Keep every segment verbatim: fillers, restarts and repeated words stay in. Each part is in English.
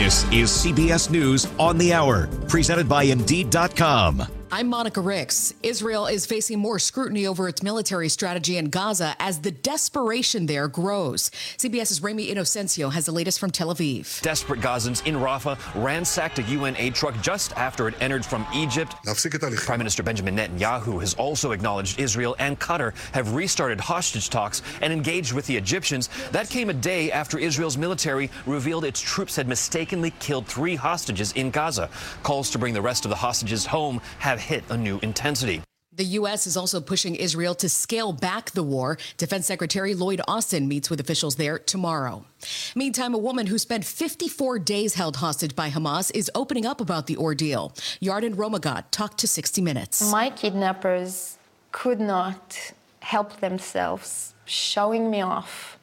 This is C B S News on the Hour, presented by Indeed dot com. I'm Monica Ricks. Israel is facing more scrutiny over its military strategy in Gaza as the desperation there grows. CBS's Rami Inocencio has the latest from Tel Aviv. Desperate Gazans in Rafah ransacked a U N aid truck just after it entered from Egypt. Prime Minister Benjamin Netanyahu has also acknowledged Israel and Qatar have restarted hostage talks and engaged with the Egyptians. That came a day after Israel's military revealed its troops had mistakenly killed three hostages in Gaza. Calls to bring the rest of the hostages home have hit a new intensity. The U S is also pushing Israel to scale back the war. Defense Secretary Lloyd Austin meets with officials there tomorrow. Meantime, a woman who spent fifty-four days held hostage by Hamas is opening up about the ordeal. Yarden Romagat talked to sixty minutes. My kidnappers could not help themselves showing me off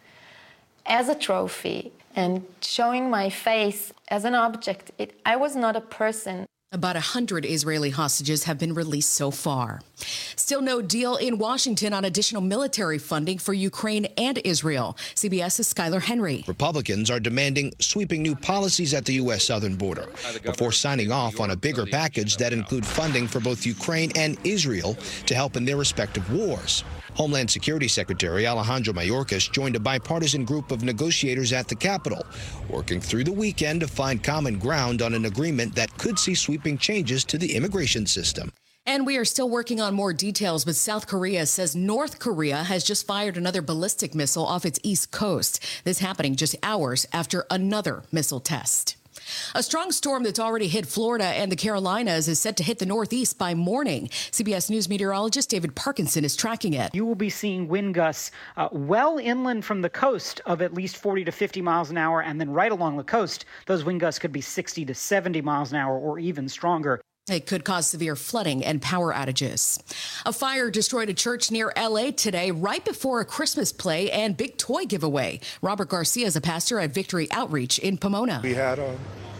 as a trophy and showing my face as an object. It, I was not a person. About one hundred Israeli hostages have been released so far. Still no deal in Washington on additional military funding for Ukraine and Israel. CBS's Skylar Henry. Republicans are demanding sweeping new policies at the U S southern border before signing off on a bigger package that include funding for both Ukraine and Israel to help in their respective wars. Homeland Security Secretary Alejandro Mayorkas joined a bipartisan group of negotiators at the Capitol, working through the weekend to find common ground on an agreement that could see sweeping changes to the immigration system. And we are still working on more details, but South Korea says North Korea has just fired another ballistic missile off its east coast. This happening just hours after another missile test. A strong storm that's already hit Florida and the Carolinas is set to hit the Northeast by morning. C B S News meteorologist David Parkinson is tracking it. You will be seeing wind gusts uh, well inland from the coast of at least forty to fifty miles an hour, and then right along the coast, those wind gusts could be sixty to seventy miles an hour or even stronger. It could cause severe flooding and power outages. A fire destroyed a church near L A today, right before a Christmas play and big toy giveaway. Robert Garcia is a pastor at Victory Outreach in Pomona. We had uh,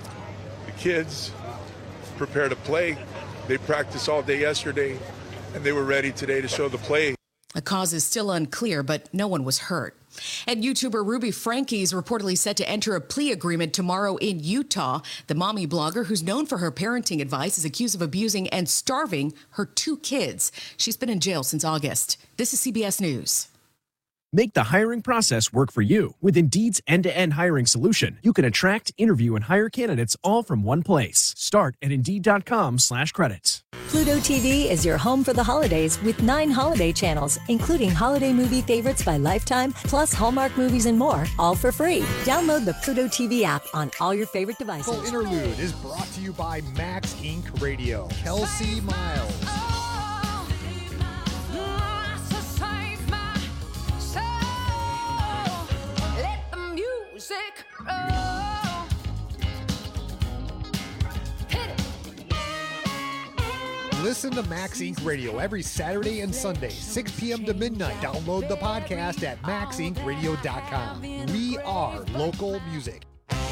the kids prepare to play. They practiced all day yesterday, and they were ready today to show the play. The cause is still unclear, but no one was hurt. And YouTuber Ruby Franke is reportedly set to enter a plea agreement tomorrow in Utah. The mommy blogger, who's known for her parenting advice, is accused of abusing and starving her two kids. She's been in jail since August. This is C B S News. Make the hiring process work for you. With Indeed's end-to-end hiring solution, you can attract, interview, and hire candidates all from one place. Start at Indeed.com slash credits. Pluto T V is your home for the holidays with nine holiday channels, including holiday movie favorites by Lifetime, plus Hallmark movies and more, all for free. Download the Pluto T V app on all your favorite devices. Full Interlude is brought to you by Max Incorporated. Radio. Kelsey Miles. Listen to Max Incorporated. Radio every Saturday and Sunday, six p.m. to midnight. Download the podcast at max inc radio dot com. We are local music.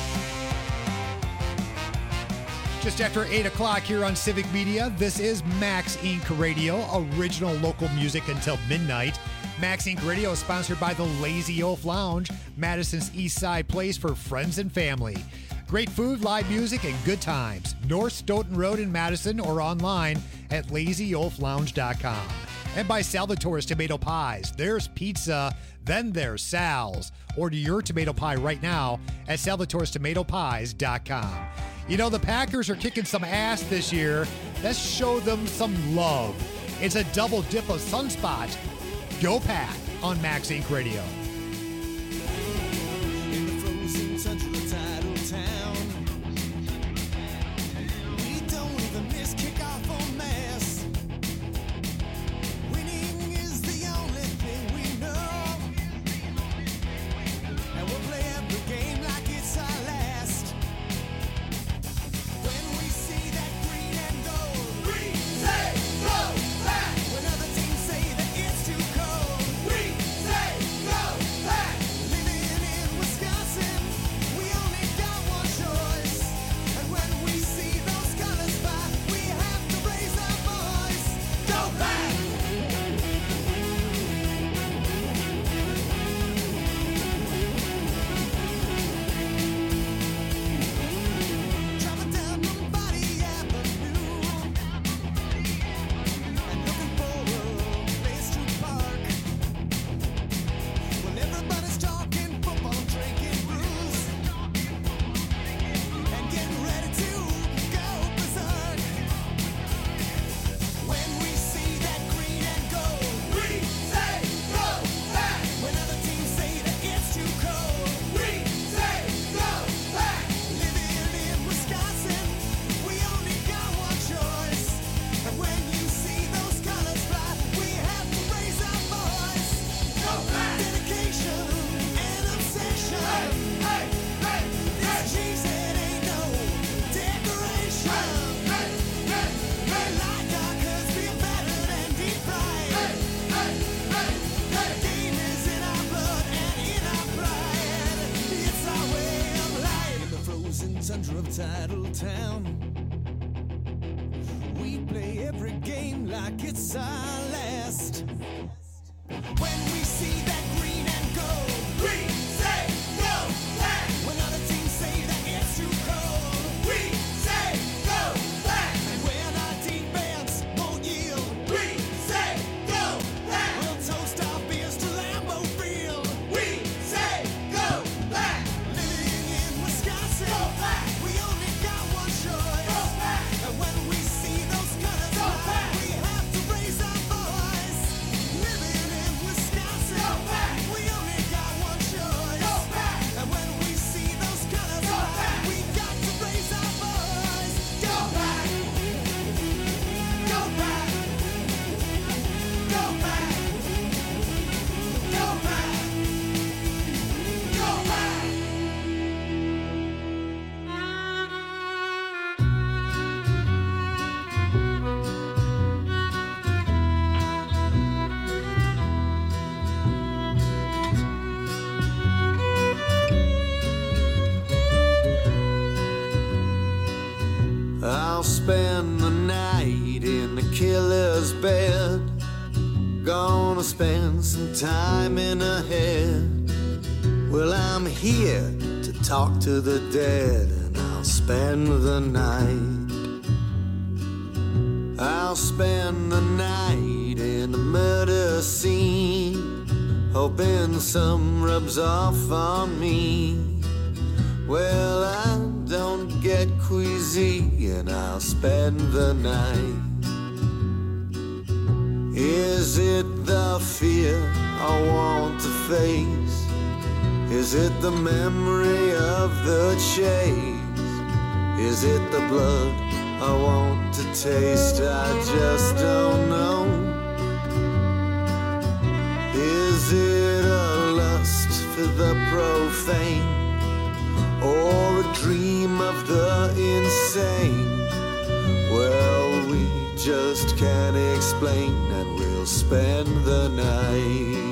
Just after eight o'clock here on Civic Media, this is Max Incorporated. Radio, original local music until midnight. Max Incorporated. Radio is sponsored by the Lazy Oaf Lounge, Madison's East Side place for friends and family. Great food, live music, and good times. North Stoughton Road in Madison or online at lazy oaf lounge dot com. And by Salvatore's Tomato Pies. There's pizza, then there's Sal's. Order your tomato pie right now at salvatores tomato pies dot com. You know, the Packers are kicking some ass this year. Let's show them some love. It's a double dip of Sunspot. Go Pack on Max Incorporated. Radio. Go! suicidal town. We play every game like it's our last. When we see that green and gold, we say go back. When other teams say that it's too cold, we say go back. And when our defense won't yield, we say go back. We'll toast our beers to Lambeau Field, we say go back. Living in Wisconsin, go back. We only got one choice, go back. And when we see those colors, go back. We have to raise our voice. Living in Wisconsin, go back. We only got one choice, go back. And when we see those colors, go back. We got to raise our voice. Go back. Go back. Go back. Go back. Go back. I'll spend the night in the killer's bed. Gonna spend some time in a head. Well, I'm here to talk to the dead, and I'll spend the night. I'll spend the night in the murder scene, hoping some rubs off on me. Well, I don't get queasy, and I'll spend the night. Is it the fear I want to face? Is it the memory of the chase? Is it the blood I want to taste? I just don't know. Is it a lust for the profane, or a dream of the insane? Well, we just can't explain, and we'll spend the night.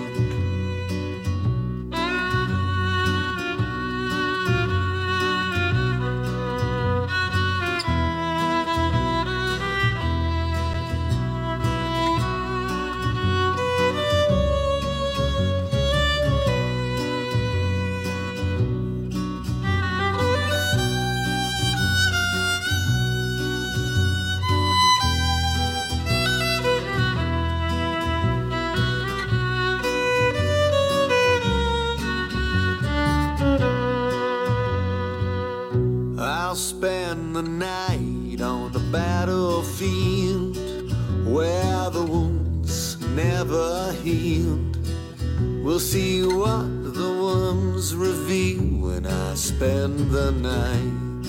I'll spend the night on the battlefield, where the wounds never healed. We'll see what the wounds reveal when I spend the night.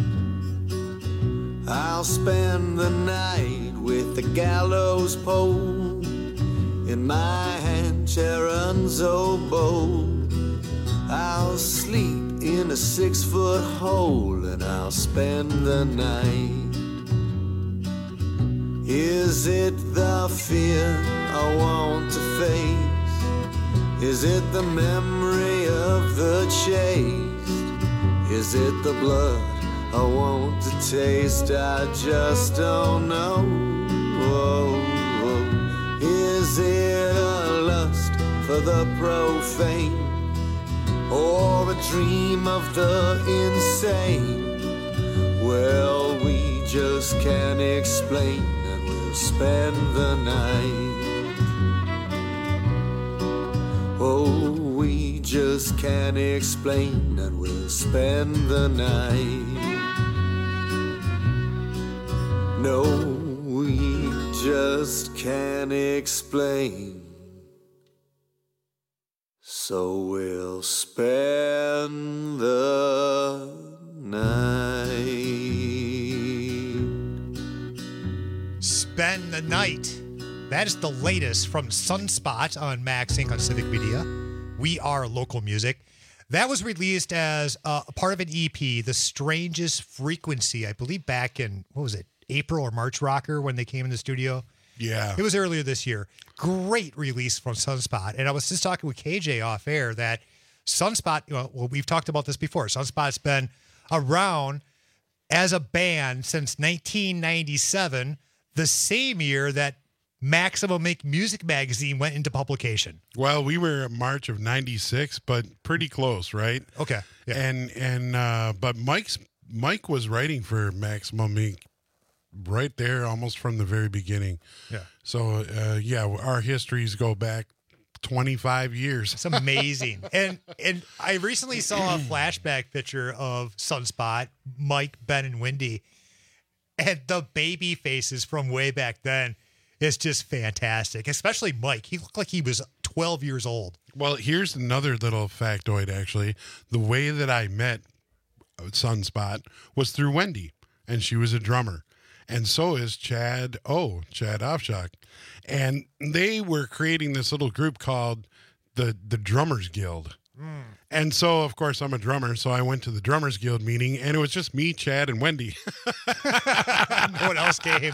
I'll spend the night with the gallows pole in my hand, Sharon's oboe. I'll sleep in a six-foot hole, and I'll spend the night. Is it the fear I want to face? Is it the memory of the chase? Is it the blood I want to taste? I just don't know. Whoa, whoa. Is it a lust for the profane, or a dream of the insane? Well, we just can't explain, and we'll spend the night. Oh, we just can't explain, and we'll spend the night. No, we just can't explain, so we'll spend the night. Spend the Night. That is the latest from Sunspot on Max Inc on Civic Media. We are local music. That was released as a part of an E P, The Strangest Frequency, I believe back in, what was it, April or March Rocker when they came in the studio. Yeah. It was earlier this year. Great release from Sunspot. And I was just talking with K J off air that Sunspot, well, we've talked about this before. Sunspot's been around as a band since nineteen ninety-seven, the same year that Maximum Ink Music Magazine went into publication. Well, we were March of ninety-six, but pretty close, right? Okay. Yeah. And and uh, but Mike's Mike was writing for Maximum Ink right there almost from the very beginning. Yeah. So uh, yeah, our histories go back twenty-five years. It's amazing. and and I recently saw a flashback picture of Sunspot, Mike, Ben, and Wendy, and the baby faces from way back then is just fantastic. Especially Mike. He looked like he was twelve years old. Well, here's another little factoid, actually. The way that I met Sunspot was through Wendy, and she was a drummer. And so is Chad O, Chad Offshock. And they were creating this little group called the, the Drummers Guild. Mm. And so, of course, I'm a drummer, so I went to the Drummers Guild meeting, and it was just me, Chad, and Wendy. No one else came.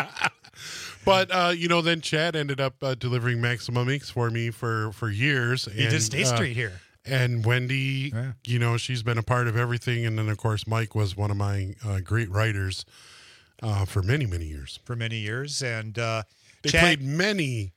But, uh, you know, then Chad ended up uh, delivering Maximum Inks for me for, for years. You did State uh, Street here. And Wendy, yeah. you know, she's been a part of everything. And then, of course, Mike was one of my uh, great writers uh, for many, many years. For many years. And uh, they Chad- played many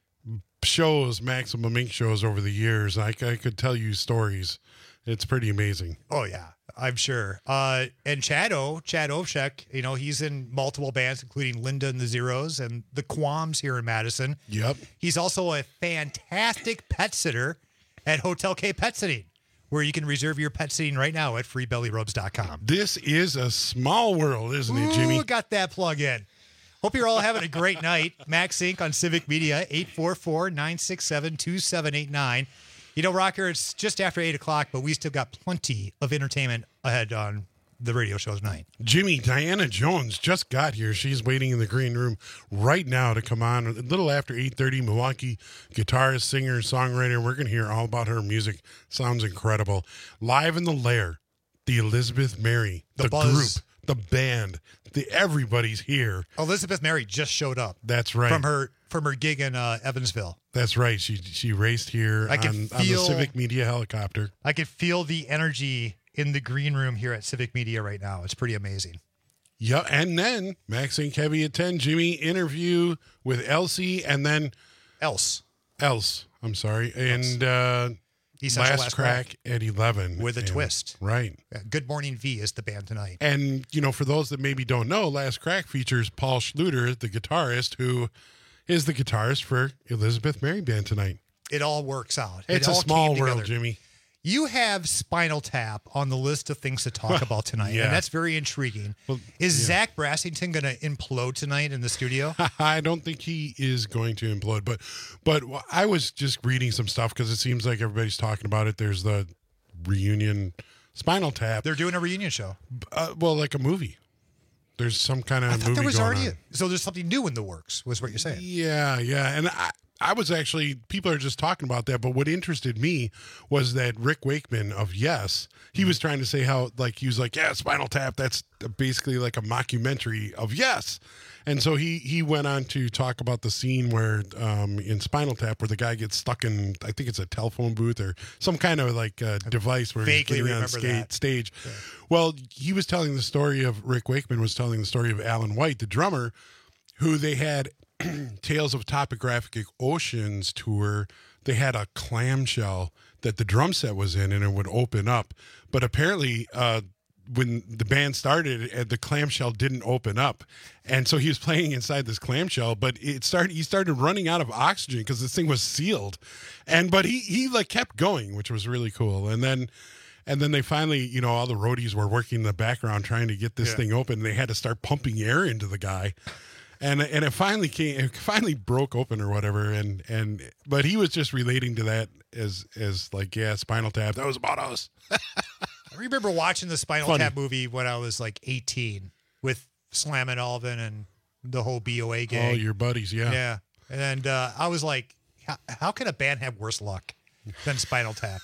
shows, Maximum Ink shows over the years. I, I could tell you stories. It's pretty amazing. Oh, yeah. I'm sure. Uh, and Chad O, Chad Ovchek, you know, he's in multiple bands, including Linda and the Zeros and the Qualms here in Madison. Yep. He's also a fantastic pet sitter at Hotel K Pet Sitting, where you can reserve your pet sitting right now at free belly rubs dot com. This is a small world, isn't it, Jimmy? Ooh, got that plug in. Hope you're all having a great night. Max Inc on Civic Media, eight four four, nine six seven, two seven eight nine. You know, Rocker, it's just after eight o'clock, but we still got plenty of entertainment ahead on the radio show tonight. Jimmy, Diana Jones just got here. She's waiting in the green room right now to come on. A little after eight thirty, Milwaukee guitarist, singer, songwriter. We're going to hear all about her music. Sounds incredible. Live in the Lair, the Elizabeth Mary, the, the Buzz. group, the band, the everybody's here. Elizabeth Mary just showed up. That's right. From her from her gig in uh, Evansville. That's right. She she raced here I on, can on the feel- Civic Media helicopter. I could feel the energy in the green room here at Civic Media right now. It's pretty amazing. Yeah, and then Max Inc Heavy at ten, Jimmy interview with Elsie, and then Else. Else, I'm sorry. And uh, Essential Last, Last Crack, Crack. at eleven. With a And- twist. Right. Yeah, Good Morning V is the band tonight. And, you know, for those that maybe don't know, Last Crack features Paul Schluter, the guitarist, who is the guitarist for Elizabeth Mary Band tonight. It all works out. It's it a all small came world, together. Jimmy. You have Spinal Tap on the list of things to talk about tonight, yeah. and that's very intriguing. Well, is yeah. Zach Brassington going to implode tonight in the studio? I don't think he is going to implode, but but I was just reading some stuff because it seems like everybody's talking about it. There's the reunion Spinal Tap. They're doing a reunion show. Uh, well, like a movie. There's some kind of I movie thought there was going already on. a, so there's something new in the works, was what you're saying. Yeah, yeah. And I, I was actually, people are just talking about that, but what interested me was that Rick Wakeman of Yes, he was trying to say how, like, he was like, yeah, Spinal Tap, that's basically like a mockumentary of Yes. And so he he went on to talk about the scene where, um, in Spinal Tap, where the guy gets stuck in, I think it's a telephone booth or some kind of like uh, device where he's vaguely getting on remember skate, that. stage. Yeah. Well, he was telling the story of, Rick Wakeman was telling the story of Alan White, the drummer, who they had Tales of Topographic Oceans tour. They had a clamshell that the drum set was in, and it would open up. But apparently, uh, when the band started, uh, the clamshell didn't open up, and so he was playing inside this clamshell. But it started. He started running out of oxygen because this thing was sealed, and but he he like kept going, which was really cool. And then. And then they finally, you know, all the roadies were working in the background trying to get this Yeah. thing open. They had to start pumping air into the guy. And and it finally came, it finally broke open or whatever. And and but he was just relating to that as as like, yeah, Spinal Tap. That was about us. I remember watching the Spinal Funny. Tap movie when I was like eighteen with Slam and Alvin and the whole B O A gang. Oh, your buddies, yeah. Yeah. And uh, I was like, how, how can a band have worse luck than Spinal Tap?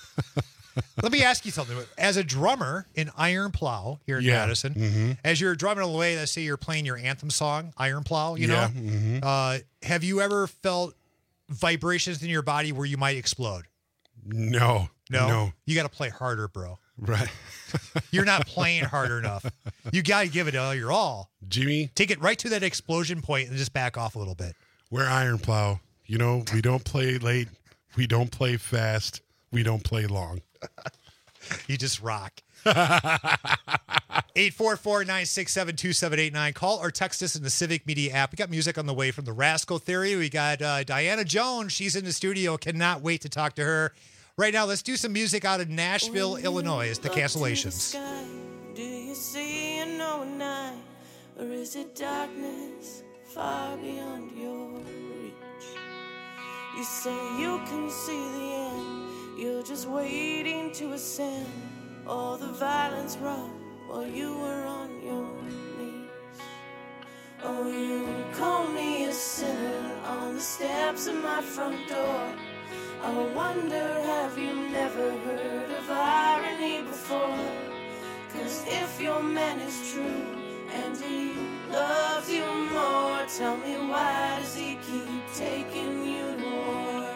Let me ask you something. As a drummer in Iron Plow here in Yeah. Madison, Mm-hmm. as you're drumming away, let's say you're playing your anthem song, Iron Plow, you Yeah. know, Mhm. uh, have you ever felt vibrations in your body where you might explode? No, No, no. you got to play harder, bro. Right. You're not playing hard enough. You got to give it all your all. Jimmy. Take it right to that explosion point and just back off a little bit. We're Iron Plow. You know, we don't play late. We don't play fast. We don't play long. You just rock. eight four four, nine six seven, two seven eight nine. Call or text us in the Civic Media app. We got music on the way from the Rascal Theory. We got uh, Diana Jones. She's in the studio. Cannot wait to talk to her. Right now, let's do some music out of Nashville, Illinois. It's the Cancellations. Do you see and know a night, or is it darkness far beyond your reach? You say you can see the end, you're just waiting to ascend. All the violence wrought while you were on your knees. Oh, you call me a sinner on the steps of my front door. I wonder, have you never heard of irony before? Cause if your man is true and he loves you more, tell me, why does he keep taking you to war?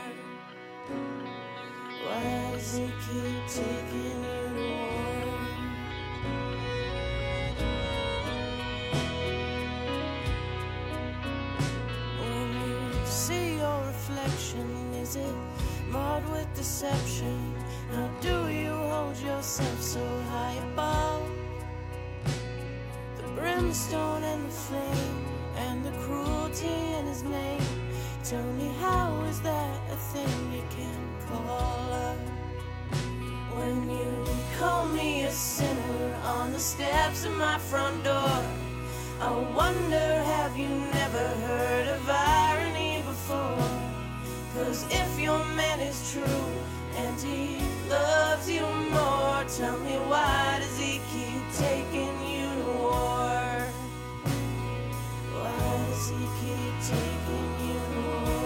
Why does he keep taking you to war? When you see your reflection, is it marred with deception? How do you hold yourself so high above the brimstone and the flame and the cruelty in his name? Tell me, how is that a thing you can call love? When you call me a sinner on the steps of my front door, I wonder, have you never heard of irony before? Cause if your man is true and he loves you more, tell me, why does he keep taking you to war? Why does he keep taking you to war?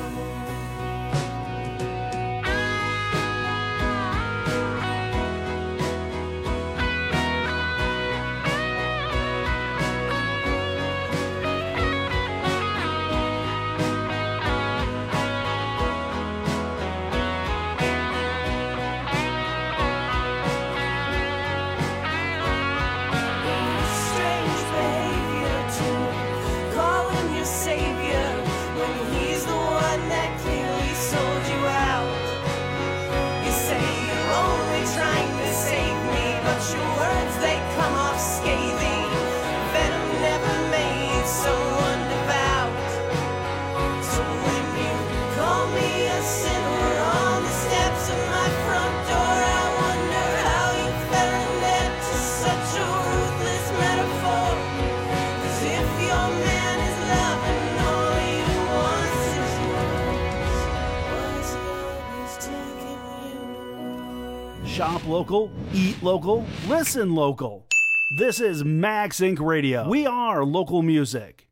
Shop local, eat local, listen local. This is Max Incorporated. Radio. We are local music.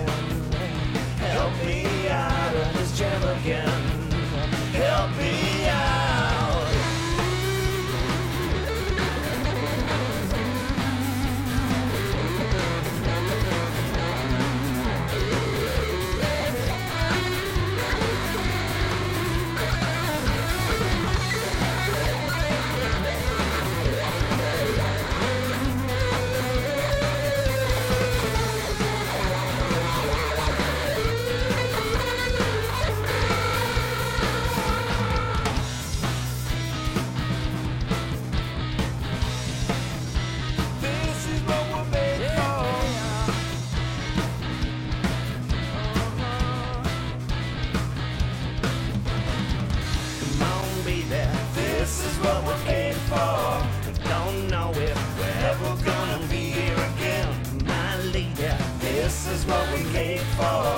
Help me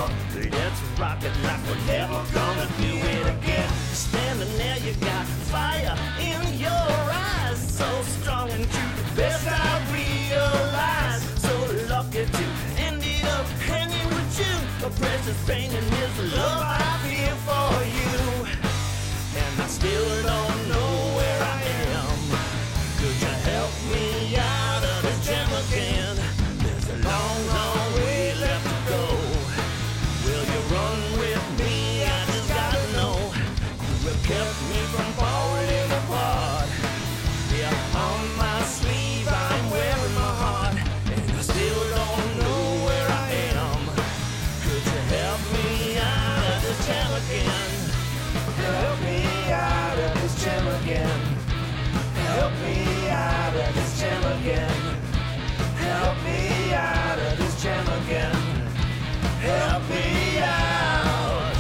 before. Let's rock it like we're never gonna do it again. Standing there, you got fire in your eyes, so strong and true. Best I realize, so lucky to ended up hanging with you. A precious pain in this love I feel for you, and I still don't know where I am. Could you help me out of this jam again? There's a long, long way left to go. Will you run with me? I just gotta know. You have kept me from falling apart. Yeah, on my sleeve I'm wearing my heart, and I still don't know where I am. Could you help me out of this jam again? Help me out of this jam again. Help me out of this jam again. Help me out of this jam again. Help me out.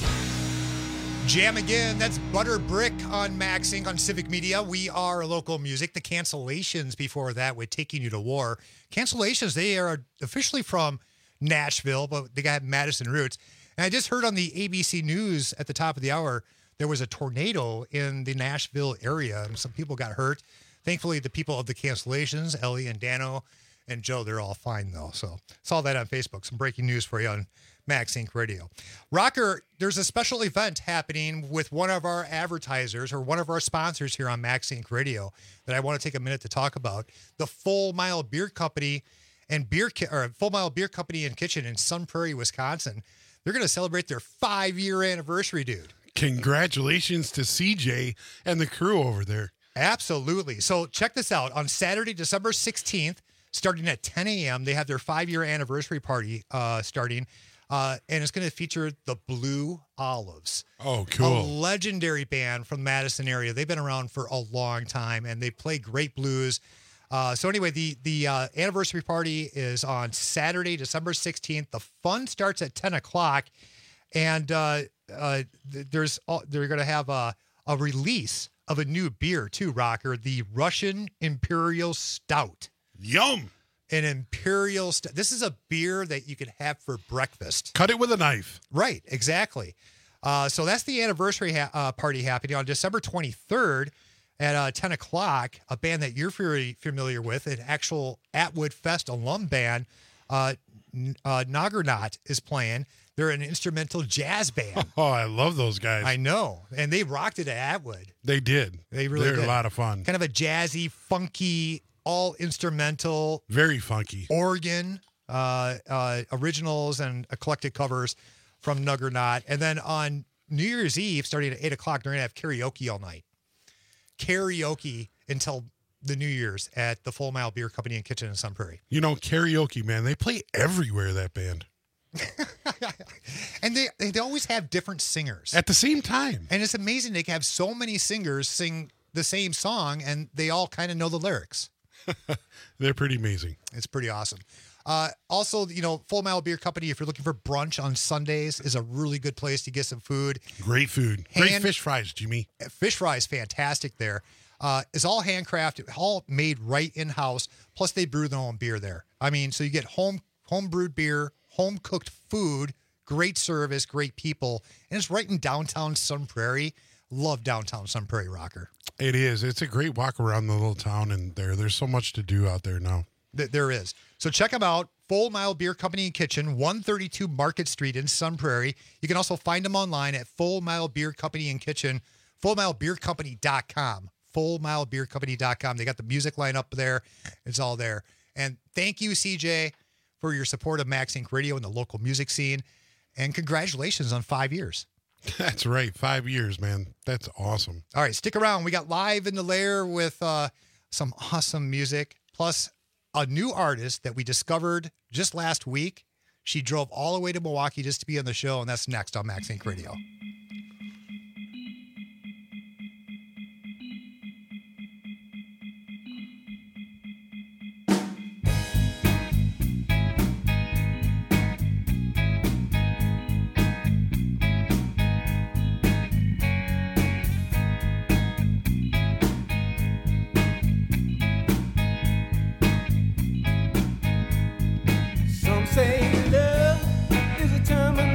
Jam again. That's Butter Brick on Max Inc on Civic Media. We are local music. The Cancellations before that with Taking You to War. Cancellations, they are officially from Nashville, but they got Madison roots. And I just heard on the A B C News at the top of the hour, there was a tornado in the Nashville area, and some people got hurt. Thankfully, the people of the Cancellations, Ellie and Dano and Joe, they're all fine, though. So saw that on Facebook. Some breaking news for you on Max Inc Radio. Rocker, there's a special event happening with one of our advertisers or one of our sponsors here on Max Inc Radio that I want to take a minute to talk about. The Full Mile Beer Company and Beer Ki- or Full Mile Beer Company and Kitchen in Sun Prairie, Wisconsin. They're going to celebrate their five-year anniversary, dude. Congratulations to C J and the crew over there. Absolutely. So check this out. On Saturday, December sixteenth, starting at ten a.m., they have their five-year anniversary party uh, starting, uh, and it's going to feature the Blue Olives. Oh, cool. A legendary band from the Madison area. They've been around for a long time, and they play great blues. Uh, so anyway, the the uh, anniversary party is on Saturday, December sixteenth. The fun starts at ten o'clock, and uh, uh, th- there's uh, they're going to have a, a release of a new beer too, Rocker, the Russian Imperial Stout. Yum! An Imperial Stout. This is a beer that you could have for breakfast. Cut it with a knife. Right, exactly. Uh, so that's the anniversary ha- uh, party happening on December twenty-third. At uh, ten o'clock, a band that you're very familiar with, an actual Atwood Fest alum band, uh, uh, Noggernaut is playing. They're an instrumental jazz band. Oh, I love those guys. I know. And they rocked it at Atwood. They did. They really They're did. a lot of fun. Kind of a jazzy, funky, all instrumental. Very funky. Organ, uh, uh, originals and eclectic covers from Nuggernaut. And then on New Year's Eve, starting at eight o'clock, they're going to have karaoke all night. Karaoke until the New Year's at the Full Mile Beer Company and Kitchen in Sun Prairie. You know, karaoke, man, they play everywhere, that band. And they they always have different singers. At the same time. And it's amazing they can have so many singers sing the same song and they all kind of know the lyrics. They're pretty amazing. It's pretty awesome. Uh, also, you know, Full Mile Beer Company, if you're looking for brunch on Sundays, is a really good place to get some food. Great food. Hand, Great fish fries, Jimmy. Fish fries, fantastic there. Uh, it's all handcrafted, all made right in-house. Plus, they brew their own beer there. I mean, so you get home home brewed beer, home cooked food, great service, great people, and it's right in downtown Sun Prairie. Love downtown Sun Prairie, Rocker. It is. It's a great walk around the little town, and there there's so much to do out there now. Th- there is. So check them out. Full Mile Beer Company and Kitchen, one thirty-two Market Street in Sun Prairie. You can also find them online at Full Mile Beer Company and Kitchen, full mile beer company dot com. full mile beer company dot com. They got the music line up there. It's all there. And thank you, C J, for your support of Max Inc Radio and the local music scene. And congratulations on five years. That's right. Five years, man. That's awesome. All right, stick around. We got Live in the Lair with uh, some awesome music, plus a new artist that we discovered just last week. She drove all the way to Milwaukee just to be on the show, and that's next on Max Inc Radio. Some say love is a terminal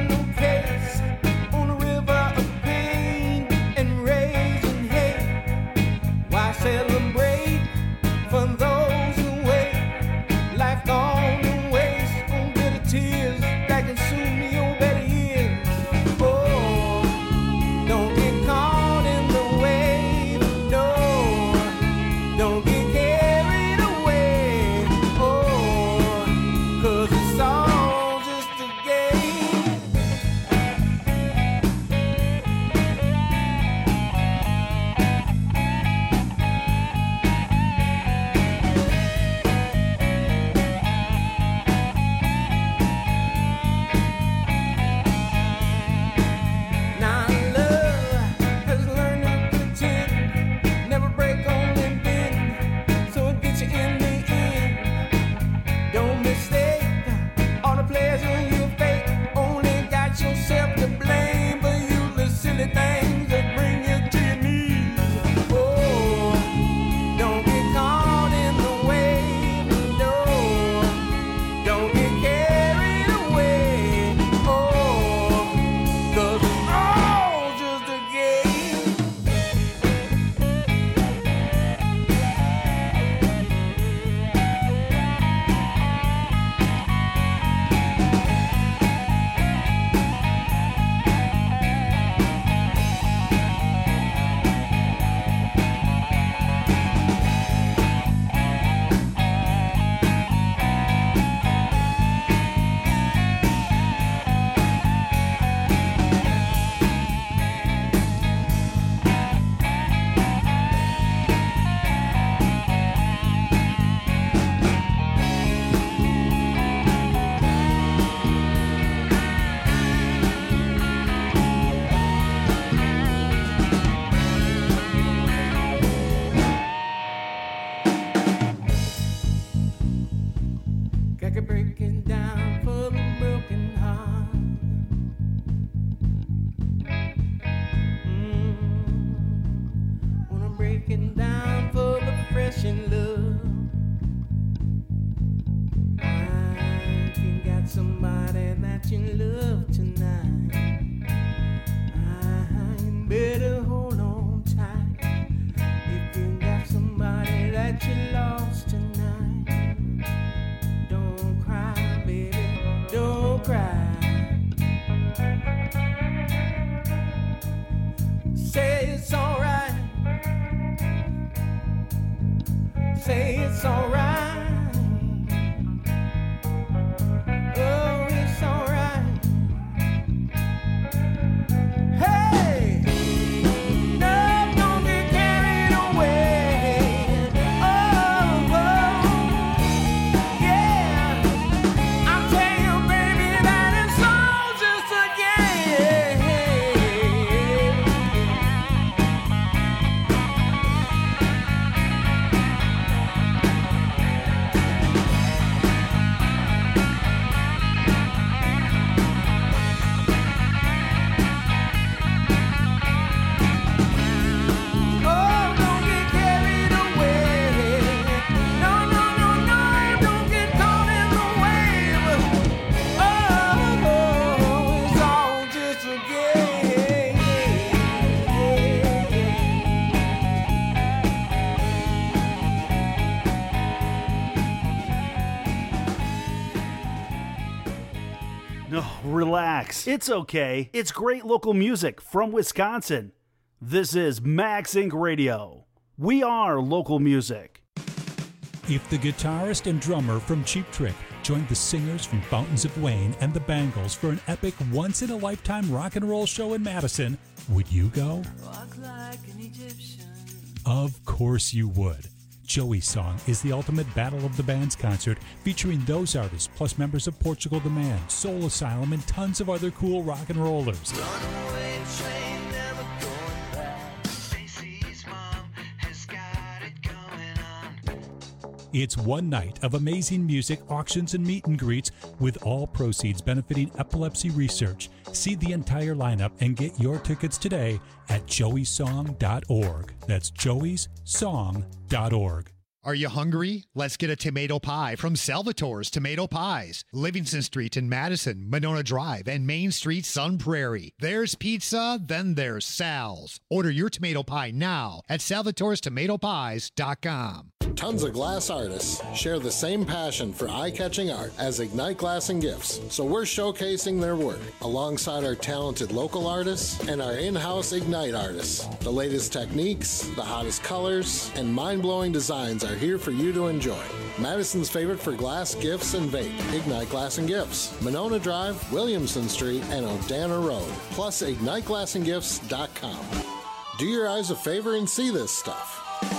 relax. It's okay. It's great local music from Wisconsin. This is Max Incorporated. Radio. We are local music. If the guitarist and drummer from Cheap Trick joined the singers from Fountains of Wayne and the Bangles for an epic once-in-a-lifetime rock and roll show in Madison, would you go? Walk like an Egyptian. Of course you would. Joey's Song is the ultimate Battle of the Bands concert featuring those artists plus members of Portugal the Man, Soul Asylum, and tons of other cool rock and rollers. Runaway train, never going back. Stacy's mom has got it going on. It's one night of amazing music, auctions, and meet and greets, with all proceeds benefiting epilepsy research. See the entire lineup and get your tickets today at joeys song dot org. That's joeys song dot org. Are you hungry? Let's get a tomato pie from Salvatore's Tomato Pies. Livingston Street in Madison, Monona Drive, and Main Street, Sun Prairie. There's pizza, then there's Sal's. Order your tomato pie now at salvatores tomato pies dot com. Tons of glass artists share the same passion for eye-catching art as Ignite Glass and Gifts, so we're showcasing their work alongside our talented local artists and our in-house Ignite artists. The latest techniques, the hottest colors, and mind-blowing designs are here for you to enjoy. Madison's favorite for glass, gifts, and vape, Ignite Glass and Gifts, Monona Drive, Williamson Street, and O'Dana Road, plus ignite glass and gifts dot com. Do your eyes a favor and see this stuff.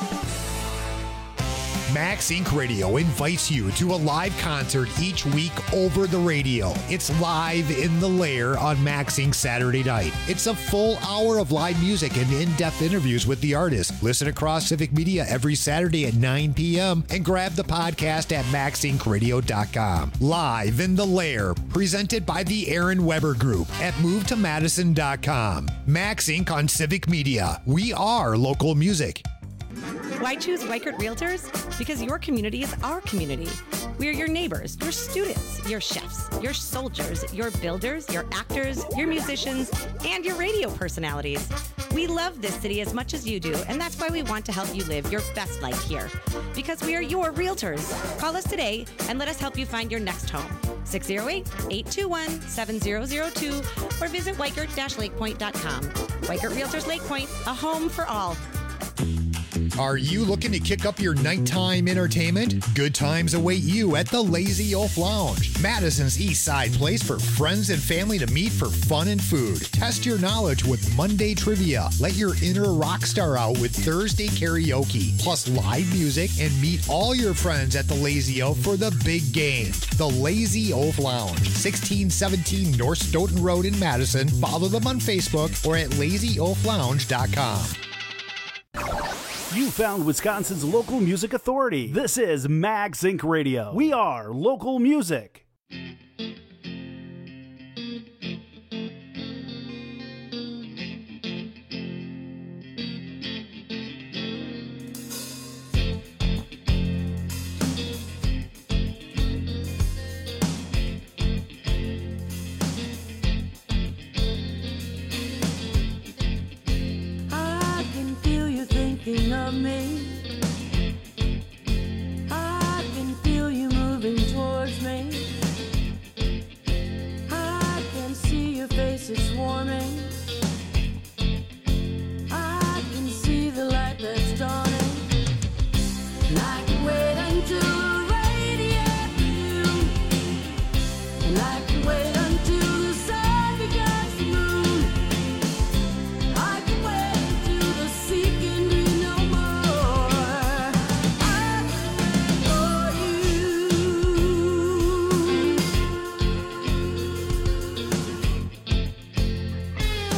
Max Incorporated. Radio invites you to a live concert each week over the radio. It's Live in the Lair on Max Incorporated. Saturday night. It's a full hour of live music and in-depth interviews with the artists. Listen across Civic Media every Saturday at nine p.m. and grab the podcast at max inc radio dot com. Live in the Lair, presented by the Aaron Weber Group at move to madison dot com. Max Incorporated on Civic Media. We are local music. Why choose Weichert Realtors? Because your community is our community. We are your neighbors, your students, your chefs, your soldiers, your builders, your actors, your musicians, and your radio personalities. We love this city as much as you do, and that's why we want to help you live your best life here. Because we are your realtors. Call us today and let us help you find your next home. six oh eight, eight two one, seven oh oh two or visit weichert dash lake point dot com. Weichert Realtors Lake Point, a home for all. Are you looking to kick up your nighttime entertainment? Good times await you at the Lazy Oaf Lounge, Madison's East Side place for friends and family to meet for fun and food. Test your knowledge with Monday trivia. Let your inner rock star out with Thursday karaoke, plus live music, and meet all your friends at the Lazy Oaf for the big game. The Lazy Oaf Lounge, sixteen seventeen North Stoughton Road in Madison. Follow them on Facebook or at lazy oaf lounge dot com. You found Wisconsin's local music authority. This is Max Incorporated. Radio. We are local music. I can feel you thinking of me. I can feel you moving towards me. I can see your face, it's warming. I can see the light that's dawning. And I can wait until the radiant noon. And I can wait until the sun becomes the moon. I can wait until the sea can be no more. I for you.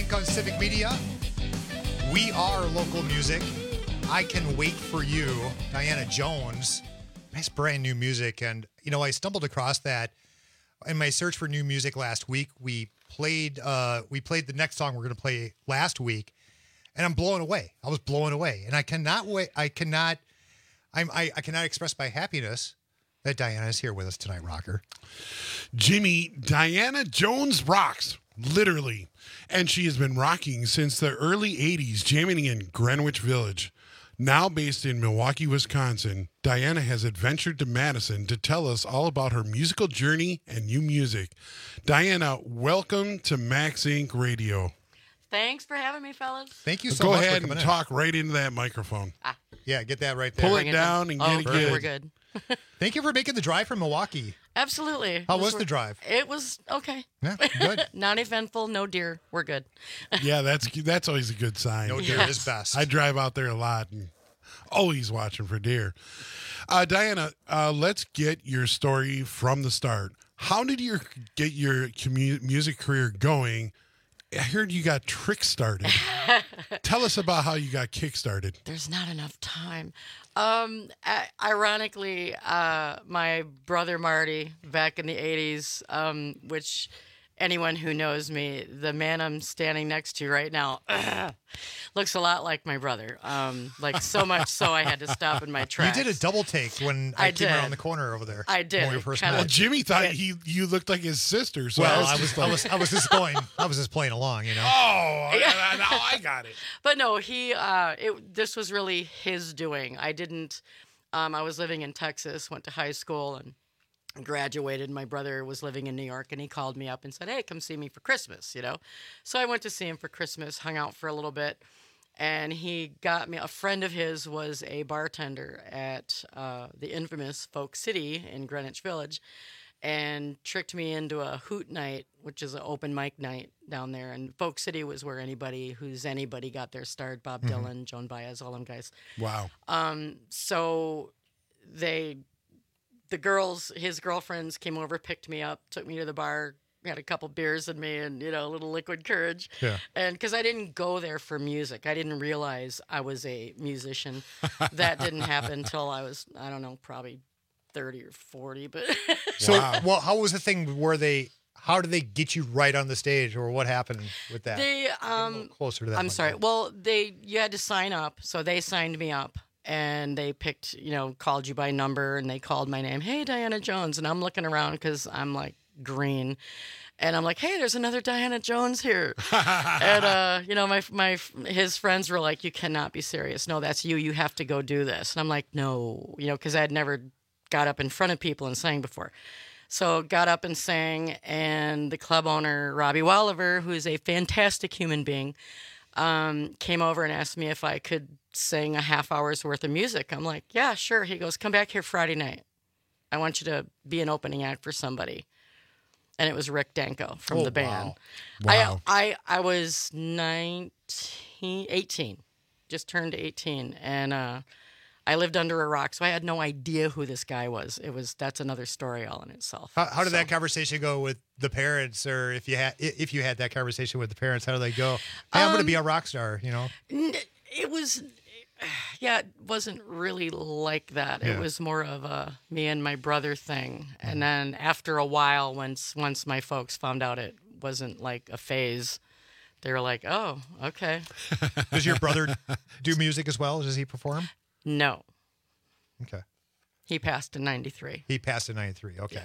Incorporated on Civic Media. We are local music. I Can Wait for You, Diana Jones. Nice brand new music. And, you know, I stumbled across that in my search for new music last week. We played uh, we played the next song we're going to play last week, and I'm blown away. I was blown away. And I cannot wait. I cannot, I'm, I, I cannot express my happiness that Diana is here with us tonight, Rocker. Jimmy, Diana Jones rocks, literally. And she has been rocking since the early eighties, jamming in Greenwich Village. Now based in Milwaukee, Wisconsin, Diana has adventured to Madison to tell us all about her musical journey and new music. Diana, welcome to Max Incorporated Radio. Thanks for having me, fellas. Thank you so Go much. Go ahead for and in. talk right into that microphone. Ah. Yeah, get that right there. Pull it down and get oh, it okay, good. We're good. Thank you for making the drive from Milwaukee. Absolutely. How This was were- the drive? It was okay. Yeah, good. Not eventful, no deer. We're good. Yeah, that's that's always a good sign. No deer is best. I drive out there a lot and always watching for deer. Uh, Diana, uh, let's get your story from the start. How did you get your commu- music career going? I heard you got trick started. Tell us about how you got kick started. There's not enough time. Um, I- ironically, uh, my brother Marty, back in the eighties, um, which anyone who knows me, the man I'm standing next to right now, looks a lot like my brother. Um, like so much so I had to stop in my tracks. You did a double take when I, I came did. around the corner over there. I did. When we first Kinda- met. Well, Jimmy thought he you looked like his sister. So well, I I was, was, just I like, was, I was just going, I was just playing along, you know. Oh, now I got it. But no, he. Uh, it. This was really his doing. I didn't. Um, I was living in Texas, went to high school, and graduated. My brother was living in New York, and he called me up and said, "Hey, come see me for Christmas." You know, so I went to see him for Christmas, hung out for a little bit, and he got me. A friend of his was a bartender at uh, the infamous Folk City in Greenwich Village, and tricked me into a hoot night, which is an open mic night down there. And Folk City was where anybody who's anybody got their start. Bob Mhm. Dylan, Joan Baez, all them guys. Wow. Um, so they, the girls, his girlfriends came over, picked me up, took me to the bar, had a couple beers in me and, you know, a little liquid courage. Yeah. And because I didn't go there for music, I didn't realize I was a musician. That didn't happen until I was, I don't know, probably thirty or forty, but So, well, how was the thing where they, how did they get you right on the stage, or what happened with that? they, um, closer to that I'm mic. sorry. Well, they, you had to sign up. So they signed me up. And they picked, you know, called you by number, and they called my name. Hey, Diana Jones. And I'm looking around because I'm like green. And I'm like, hey, there's another Diana Jones here. and, uh, you know, my, my, his friends were like, you cannot be serious. No, that's you. You have to go do this. And I'm like, no, you know, because I had never got up in front of people and sang before. So got up and sang. And the club owner, Robbie Walliver, who is a fantastic human being, um, came over and asked me if I could sing a half hour's worth of music. I'm like, yeah, sure. He goes, come back here Friday night. I want you to be an opening act for somebody. And it was Rick Danko from Oh, the band. wow. Wow. I, I I was nineteen, eighteen, just turned eighteen, and uh, I lived under a rock, so I had no idea who this guy was. It was that's another story all in itself. How, how did So- that conversation go with the parents, or if you had, if you had that conversation with the parents, how did they go? Hey, I'm going to Um, be a rock star, you know? N- It was, yeah, it wasn't really like that. Yeah. It was more of a me and my brother thing. And then after a while, once once my folks found out it wasn't like a phase, they were like, "Oh, okay." Does your brother do music as well? Does he perform? No, Okay. he passed in ninety-three. He passed in ninety-three. Okay.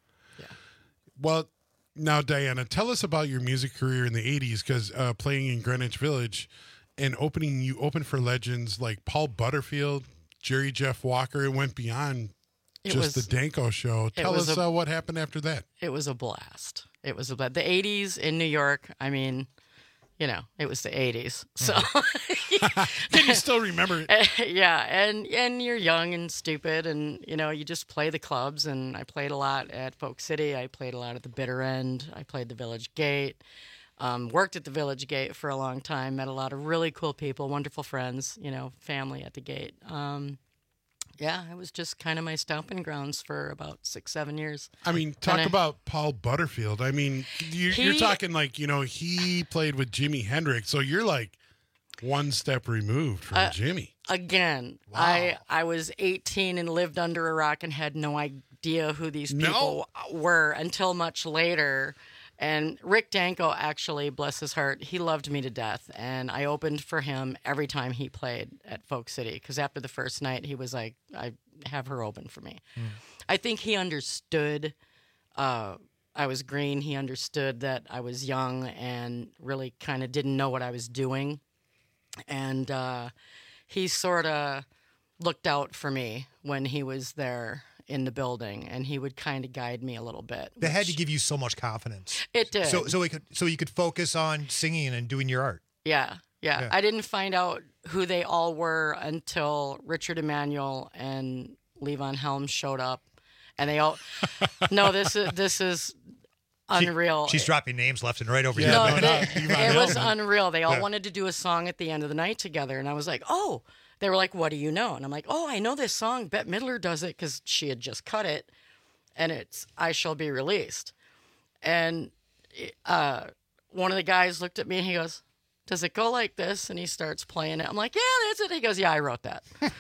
Well, now, Diana, tell us about your music career in the eighties, because uh, playing in Greenwich Village and opening, you opened for legends like Paul Butterfield, Jerry Jeff Walker. It went beyond It just was- the Danko show. it Tell was us a- uh, what happened after that. It was a blast. It was a blast. The eighties in New York. I mean, you know, it was the eighties. So Can you still remember it? yeah, and and you're young and stupid, and you know, you just play the clubs. And I played a lot at Folk City. I played a lot at the Bitter End. I played the Village Gate. Um, worked at the Village Gate for a long time. Met a lot of really cool people, wonderful friends. You know, family at the Gate. Um, Yeah, it was just kind of my stomping grounds for about six, seven years. I mean, talk And I- about Paul Butterfield. I mean, you, He- you're talking like, you know, he played with Jimi Hendrix, so you're like one step removed from Uh, Jimmy. Again, I I was eighteen and lived under a rock and had no idea who these people were until much later. And Rick Danko, actually, bless his heart, he loved me to death. And I opened for him every time he played at Folk City. Because after the first night, he was like, I have her open for me. I think he understood uh, I was green. He understood that I was young and really kind of didn't know what I was doing. And uh, he sort of looked out for me when he was there in the building, and he would kind of guide me a little bit. That had to give you so much confidence. It did. So so we could so you could focus on singing and doing your art. Yeah, yeah, Yeah. I didn't find out who they all were until Richard Emanuel and Levon Helms showed up, and they all. No, this is this is She- unreal. she's dropping names left and right over No, here. they- it was unreal. They all Yeah. wanted to do a song at the end of the night together, and I was like, oh. They were like, what do you know? And I'm like, oh, I know this song. Bette Midler does it because she had just cut it, and it's I Shall Be Released. And uh, one of the guys looked at me and he goes, does it go like this? And he starts playing it. I'm like, yeah, that's it. He goes, yeah, I wrote that.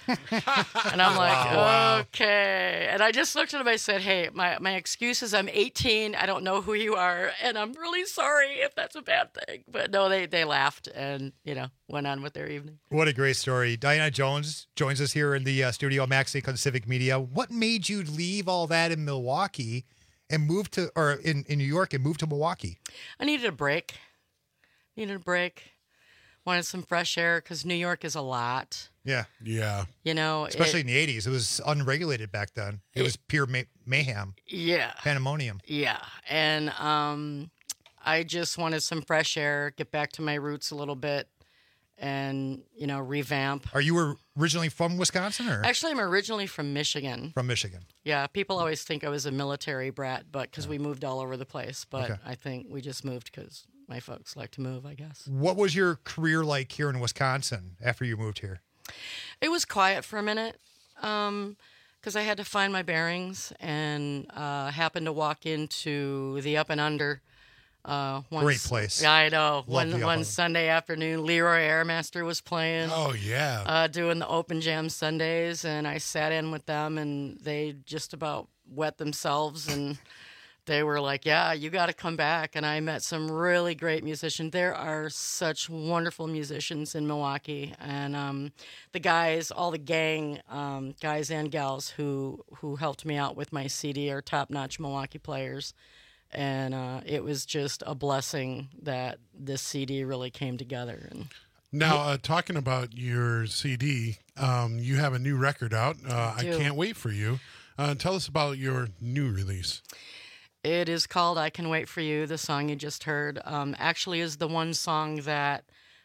And I'm like, Wow. okay. And I just looked at him. I said, hey, my, my excuse is I'm eighteen. I don't know who you are. And I'm really sorry if that's a bad thing. But no, they, they laughed and, you know, went on with their evening. What a great story. Diana Jones joins us here in the uh, studio, Max Inc on Civic Media. What made you leave all that in Milwaukee and move to, or in, in New York and move to Milwaukee? I needed a break. Needed a break. Wanted some fresh air because New York is a lot. Yeah. Yeah. You know, Especially it- in the eighties. It was unregulated back then. It, was pure may- mayhem. Yeah. Pandemonium. Yeah. And um, I just wanted some fresh air, get back to my roots a little bit, and, you know, revamp. Are you originally from Wisconsin or Actually, I'm originally from Michigan. from Michigan? Yeah, people always think I was a military brat, but because we moved all over the place. But Okay. I think we just moved because my folks like to move, I guess. What was your career like here in Wisconsin after you moved here? It was quiet for a minute because I had to find my bearings and uh, happened to walk into the Up and Under. Uh, one Great s- place. Yeah, I know. Love One the Up one and- Sunday afternoon, Leroy Airmaster was playing. Oh, yeah. Uh, doing the open jam Sundays, and I sat in with them, and they just about wet themselves, and they were like, yeah, you got to come back. And I met some really great musicians. There are such wonderful musicians in Milwaukee. And um, the guys, all the gang, um, guys and gals who, who helped me out with my C D are top-notch Milwaukee players. And uh, it was just a blessing that this C D really came together. And Now, uh, talking about your C D, um, you have a new record out. Uh, I do. can't wait for you. Uh, tell us about your new release. It is called I Can Wait For You. The song you just heard um, actually is the one song that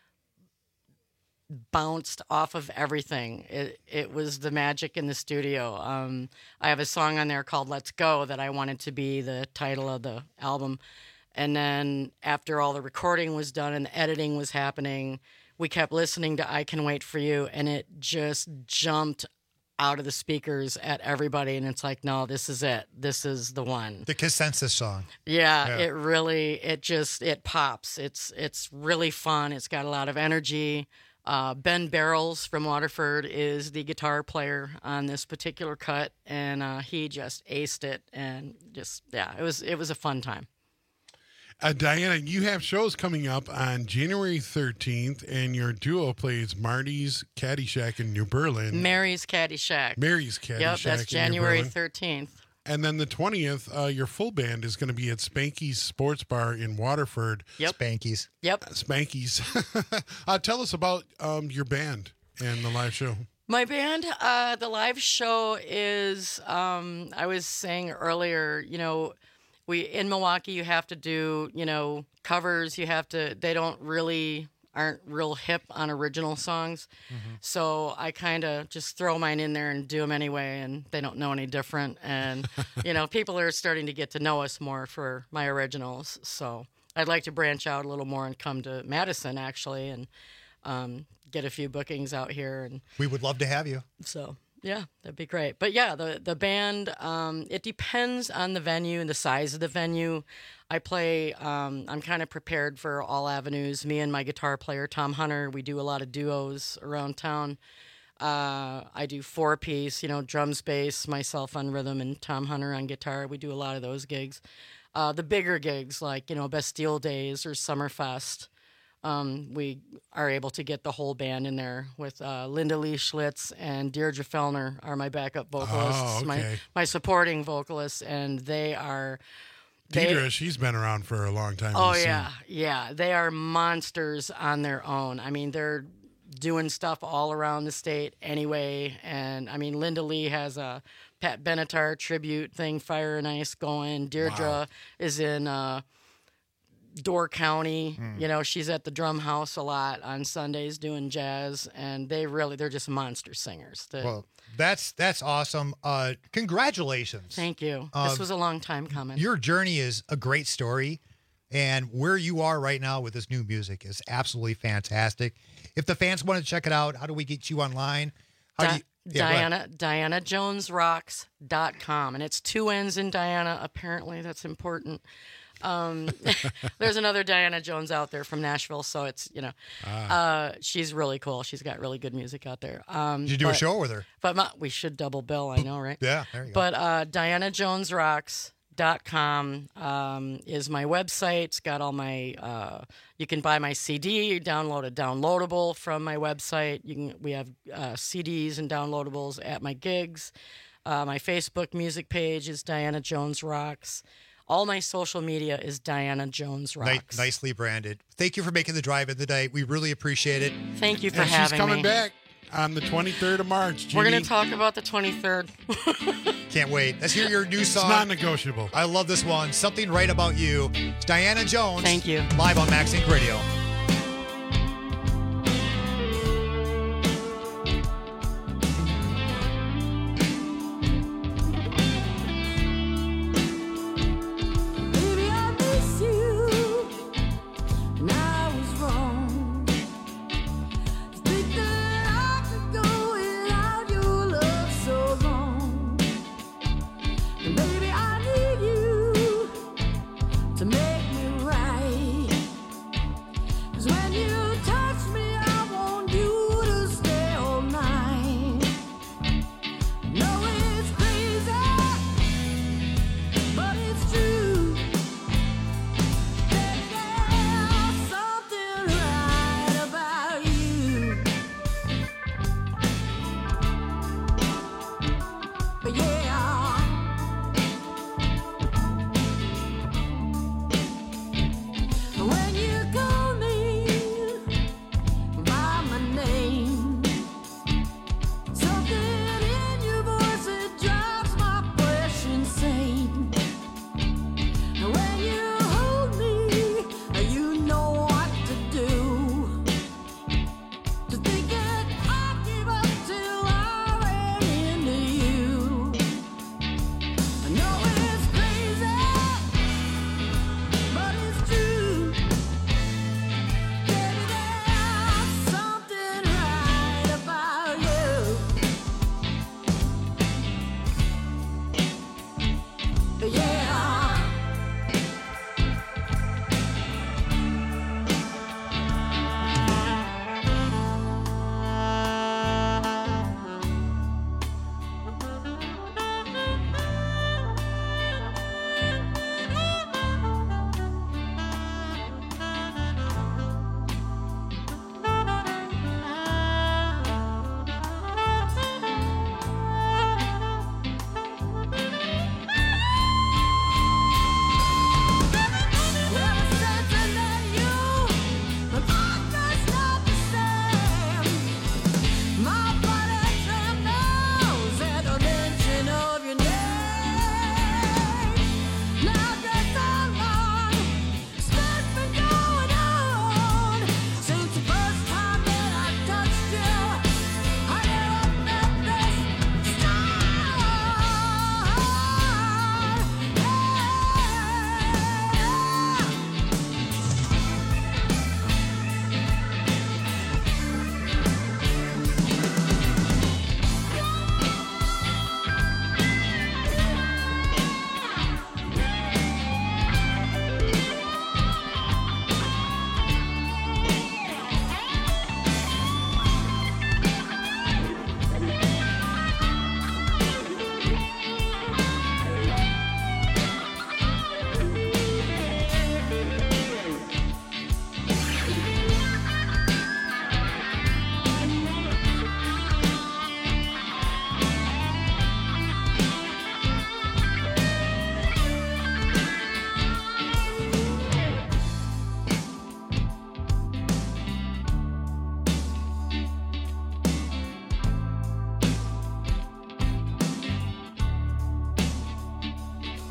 bounced off of everything. It, it was the magic in the studio. Um, I have a song on there called Let's Go that I wanted to be the title of the album. And then after all the recording was done and the editing was happening, we kept listening to I Can Wait For You, and it just jumped out of the speakers at everybody, and it's like, no, this is it. This is the one. The consensus song. Yeah, Yeah. it really, it just, it pops. It's it's really fun. It's got a lot of energy. Uh, Ben Barrels from Waterford is the guitar player on this particular cut, and uh, he just aced it, and just, yeah, it was it was a fun time. Uh, Diana, you have shows coming up on January thirteenth, and your duo plays Marty's Caddyshack in New Berlin. Mary's Caddyshack. Mary's Caddyshack Yep, that's in New January Berlin. thirteenth. And then the twentieth, uh, your full band is going to be at Spanky's Sports Bar in Waterford. Yep. Spanky's. Yep. Spanky's. uh, tell us about um, your band and the live show. My band, uh, the live show is, um, I was saying earlier, you know, we in Milwaukee, you have to do, you know, covers. You have to, they don't really, aren't real hip on original songs. So I kind of just throw mine in there and do them anyway, and they don't know any different. And, you know, people are starting to get to know us more for my originals. So I'd like to branch out a little more and come to Madison, actually, and um, get a few bookings out here. And We would love to have you. so Yeah, that'd be great. But yeah, the the band, um, it depends on the venue and the size of the venue. I play, um, I'm kind of prepared for all avenues. Me and my guitar player, Tom Hunter, we do a lot of duos around town. Uh, I do four-piece, you know, drums, bass, myself on rhythm, and Tom Hunter on guitar. We do a lot of those gigs. Uh, the bigger gigs, like, you know, Bastille Days or Summerfest, um, we are able to get the whole band in there with uh, Linda Lee Schlitz and Deirdre Fellner are my backup vocalists, Oh, okay. my, my supporting vocalists, and they are... Deirdre, They, she's been around for a long time. oh, in the scene. yeah, yeah. They are monsters on their own. I mean, they're doing stuff all around the state anyway. And, I mean, Linda Lee has a Pat Benatar tribute thing, Fire and Ice, going. Deirdre Wow. is in uh, Door County. Hmm. You know, she's at the Drum House a lot on Sundays doing jazz. And they really, they're just monster singers. They- Well, that's that's awesome. Uh, congratulations. Thank you. Uh, this was a long time coming. Your journey is a great story, and where you are right now with this new music is absolutely fantastic. If the fans want to check it out, how do we get you online? How do Di- you, yeah, go ahead. Diana Diana Jones Rocks dot com, and it's two N's in Diana. Apparently, that's important. Um, there's another Diana Jones out there from Nashville, so it's you know, Ah. uh, she's really cool. She's got really good music out there. Um, Did you do a but- show with her? But my, we should double bill. I know, right? Yeah, there you go. But uh, Diana Jones Rocks dot com um, is my website. It's got all my. Uh, you can buy my C D. You download a downloadable from my website. You can. We have uh, C Ds and downloadables at my gigs. Uh, my Facebook music page is Diana Jones Rocks. All my social media is Diana Jones Ni- Rocks. nicely branded. Thank you for making the drive in today. We really appreciate it. Thank you for And having she's coming me. back on the twenty-third of March. We're going Judy. to talk about the twenty-third. Can't wait. Let's hear your new song. It's non-negotiable. I love this one. Something Right About You. It's Diana Jones. Thank you. Live on Max Inc Radio. Baby, I miss you, and I was wrong. Think that I could go without your love so long. And baby, I need you to make me right.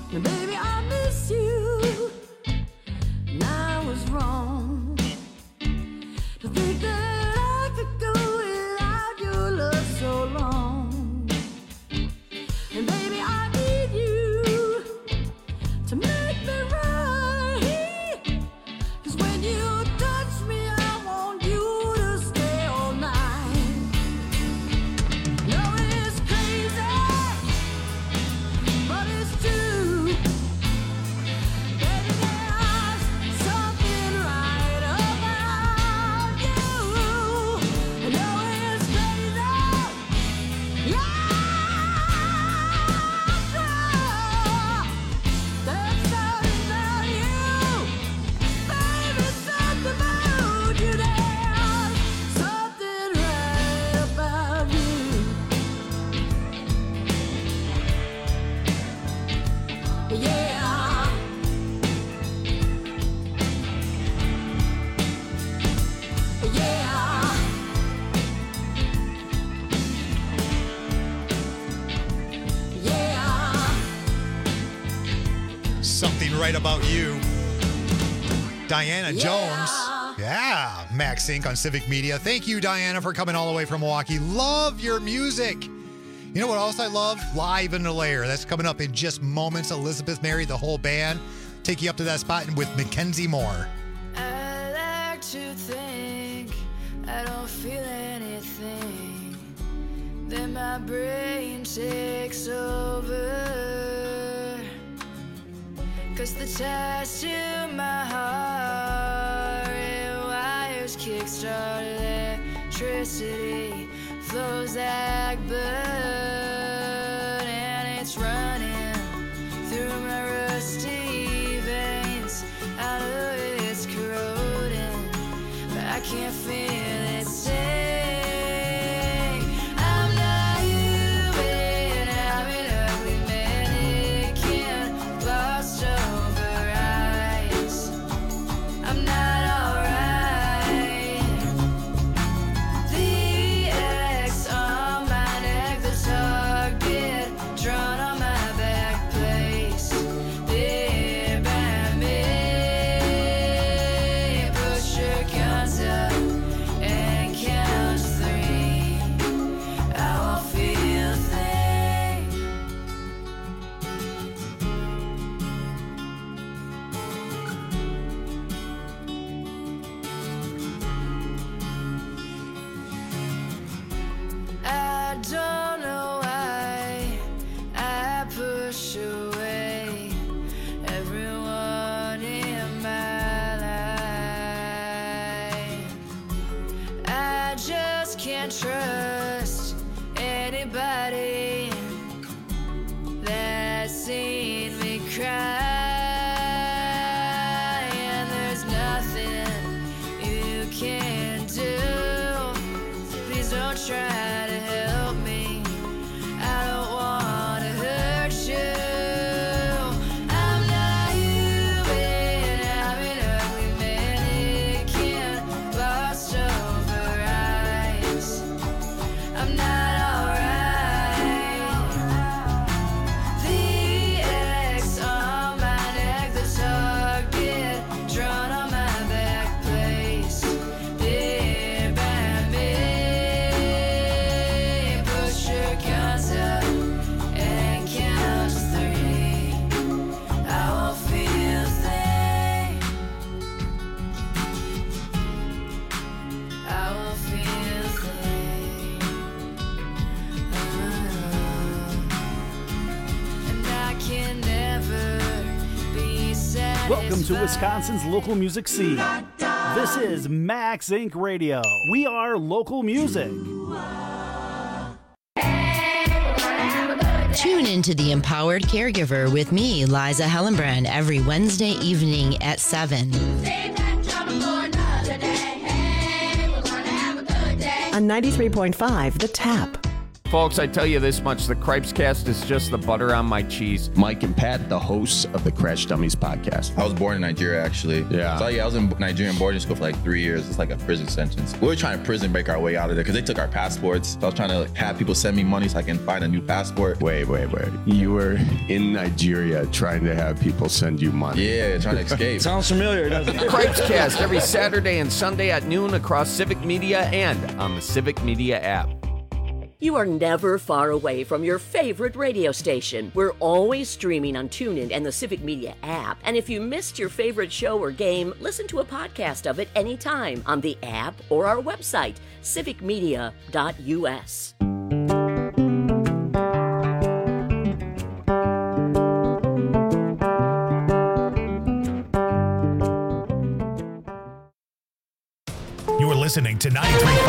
And baby, I miss you. And I was wrong to think that I could go without your love so long. And baby, I need you to make me right. 'Cause when you touch me, I want you to stay all night. No, it's crazy, but it's true. Baby, there's something right about you. I know it's crazy, yeah, true. There's something about you, baby, something about you. There's something right about you. Yeah. Yeah. Yeah. Something right about you. Diana Jones. Yeah. Max Inc on Civic Media. Thank you, Diana, for coming all the way from Milwaukee. Love your music. You know what else I love? Live in the Lair. That's coming up in just moments. Elizabeth Mary, the whole band. Take you up to that spot and with Mackenzie Moore. I like to think I don't feel anything. Then my brain takes over. 'Cause the ties to my heart and wires kickstart electricity. Flows like blood and it's running through my rusty veins. I know it's corroding, but I can't feel it stay. I'm not human, I'm an ugly mannequin, lost over eyes. I'm not alright. The X on my neck, the target drawn on my back place. There by me, push your guns up and count three. I won't feel a thing. I don't know why I push away everyone in my life. I just can't trust anybody that's seen me cry. And there's nothing you can do. Please don't try to help me. I don't want to hurt you. I'm not human, I'm an ugly mannequin, lost over eyes. I'm not alright. The X on my neck, the target drawn on my back place. There by me, push your guns up and count three. I won't feel a thing. I won't feel a thing. And I can never be satisfied. Welcome to Wisconsin's local music scene. This is Max Inc Radio. We are local music. Tune into The Empowered Caregiver with me, Liza Hellenbrand, every Wednesday evening at seven. On ninety-three point five, The Tap. Folks, I tell you this much, the Cripescast is just the butter on my cheese. Mike and Pat, the hosts of the Crash Dummies podcast. I was born in Nigeria, actually. Yeah. So, yeah, I was in Nigerian boarding school for like three years. It's like a prison sentence. We were trying to prison break our way out of there because they took our passports. So I was trying to have people send me money so I can find a new passport. Wait, wait, wait. You were in Nigeria trying to have people send you money. Yeah, trying to escape. Sounds familiar, doesn't it? Cripescast every Saturday and Sunday at noon across Civic Media and on the Civic Media app. You are never far away from your favorite radio station. We're always streaming on TuneIn and the Civic Media app. And if you missed your favorite show or game, listen to a podcast of it anytime on the app or our website, civic media dot u s. You're listening to ninety-three point five